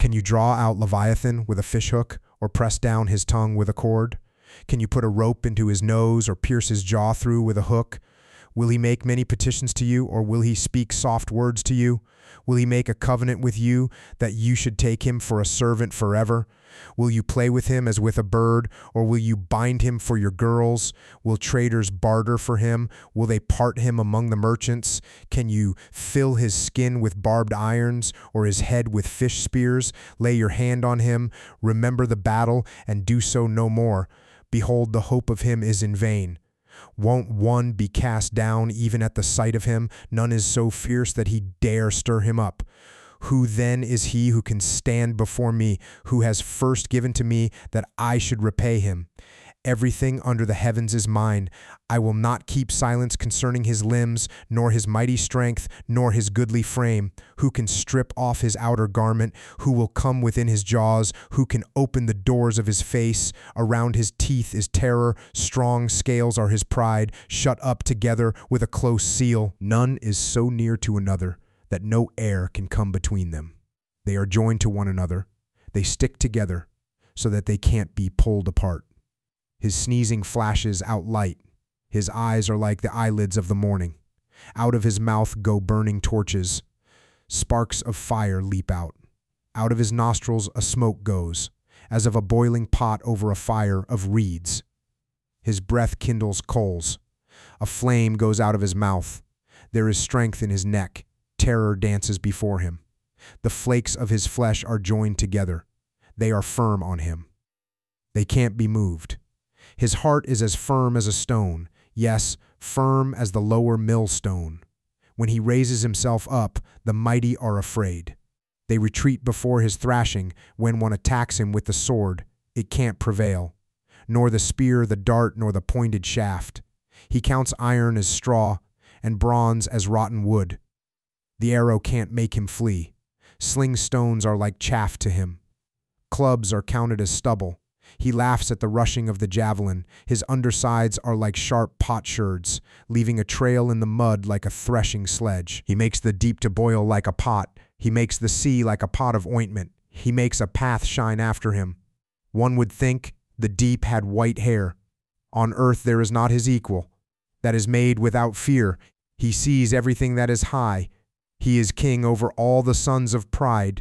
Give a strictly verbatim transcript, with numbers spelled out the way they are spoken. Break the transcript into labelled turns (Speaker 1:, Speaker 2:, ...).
Speaker 1: Can you draw out Leviathan with a fishhook, or press down his tongue with a cord? Can you put a rope into his nose, or pierce his jaw through with a hook? Will he make many petitions to you, or will he speak soft words to you? Will he make a covenant with you that you should take him for a servant forever? Will you play with him as with a bird, or will you bind him for your girls? Will traders barter for him? Will they part him among the merchants? Can you fill his skin with barbed irons, or his head with fish spears? Lay your hand on him, remember the battle, and do so no more. Behold, the hope of him is in vain. Won't one be cast down even at the sight of him? None is so fierce that he dare stir him up. Who then is he who can stand before me, who has first given to me that I should repay him? Everything under the heavens is mine. I will not keep silence concerning his limbs, nor his mighty strength, nor his goodly frame. Who can strip off his outer garment? Who will come within his jaws? Who can open the doors of his face? Around his teeth is terror. Strong scales are his pride, shut up together with a close seal. None is so near to another that no air can come between them. They are joined to one another. They stick together so that they can't be pulled apart. His sneezing flashes out light. His eyes are like the eyelids of the morning. Out of his mouth go burning torches. Sparks of fire leap out. Out of his nostrils a smoke goes, as of a boiling pot over a fire of reeds. His breath kindles coals. A flame goes out of his mouth. There is strength in his neck. Terror dances before him. The flakes of his flesh are joined together. They are firm on him. They can't be moved. His heart is as firm as a stone, yes, firm as the lower millstone. When he raises himself up, the mighty are afraid. They retreat before his thrashing. When one attacks him with the sword, it can't prevail, nor the spear, the dart, nor the pointed shaft. He counts iron as straw, and bronze as rotten wood. The arrow can't make him flee. Sling stones are like chaff to him. Clubs are counted as stubble. He laughs at the rushing of the javelin. His undersides are like sharp potsherds, leaving a trail in the mud like a threshing sledge. He makes the deep to boil like a pot. He makes the sea like a pot of ointment. He makes a path shine after him. One would think the deep had white hair. On earth there is not his equal, that is made without fear. He sees everything that is high. He is king over all the sons of pride.